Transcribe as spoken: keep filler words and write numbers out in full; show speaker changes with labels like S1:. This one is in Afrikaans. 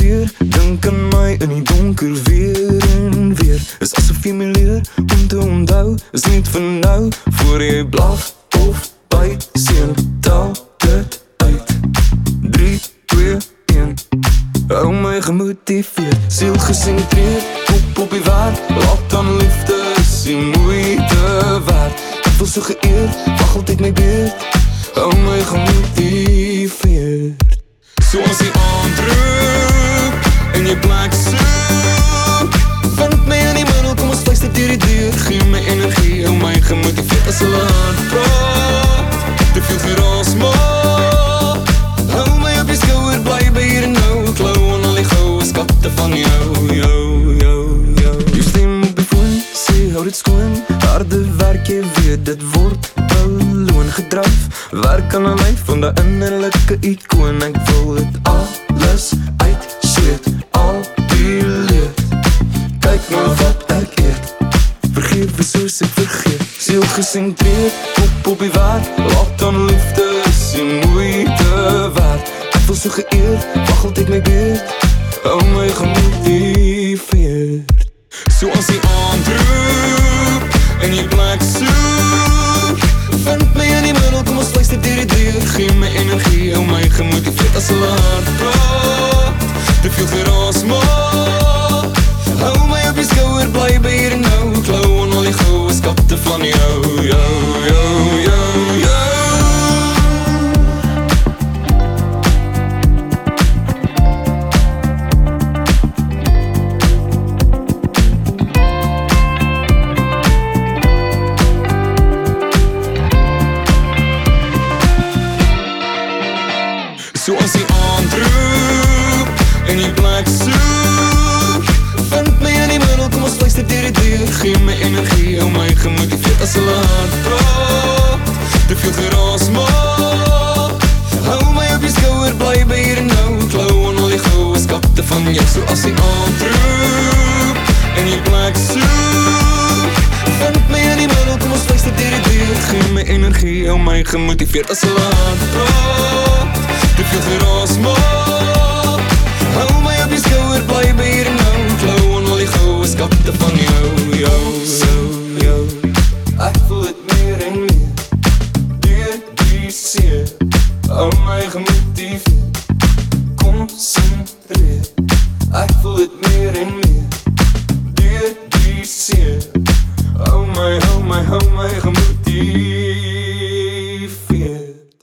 S1: keer dink aan my in die donker weer en weer. Is asof jy my leer om te onthou, is niet vir nou. Voor jy blaf of byt, seun, tel dit uit. Drie, twee, een. Hou my gemotiveerd, siel gesentreerd, kop op die waard. Laat dan liefde is die moeite waard. Ek voel so geëerd, wag altyd my beurt. Hou my gemotiveerd. Soos die aandroep en jy plek soek, vind my in die middel, kom ons fluister deur die deur. Gee my energie, hou my gemotiveerd. As hulle hard praat, te veel geraas maak, hou my op die skouer, bly by hier en nou. Klou aan al die goue skatte van jou, jou, jou, jou. Jou stem op die foon, sê hou dit skoon. Harde werk, jy weet dit word beloon. Gedryf, werk aan 'n lyf van die innerlike icoon. Ek wil dit alles uitsweet, al die leed. Kyk nou wat ek eet, vergewe soos ek vergeet. Siel gesentreerd, kop op die waard. Laat dan liefde is die moeite waard. Ek voel so geëerd, wag altyd my beurt. Hou my gemotiveerd. Soos die aandroep en jy plek soek, vind my in die middel, kom ons fluister deur die deur. Gee my energie, hou my gemotiveerd. As hulle hard praat, te veel geraas maak, hou my op die skouer, bly by hier en nou. Klou aan al die goue skatte van jou, jou, jou, jou, jou. Soos die aandroep en die plek soek, vind my in die middel, kom ons fluister deur die deur. Gee my energie, hou my gemotiveerd. As hulle hard praat, te veel geraas maak, hou my op die skouer, bly by hier en nou. Klou aan al die goue skatte van jou. Soos die aandroep en die plek soek, vind my in die middel, kom ons fluister deur die deur. Gee my energie, hou my gemotiveerd. As hulle hard praat, te veel geraas maak, hou my op die skouer, bly by hier en nou. Klou aan al die goue skatte van jou, jou, jou, jou. Ek voel het meer en meer, deur die seer. Hou my gemotiveerd, konsentreer. Ek voel het meer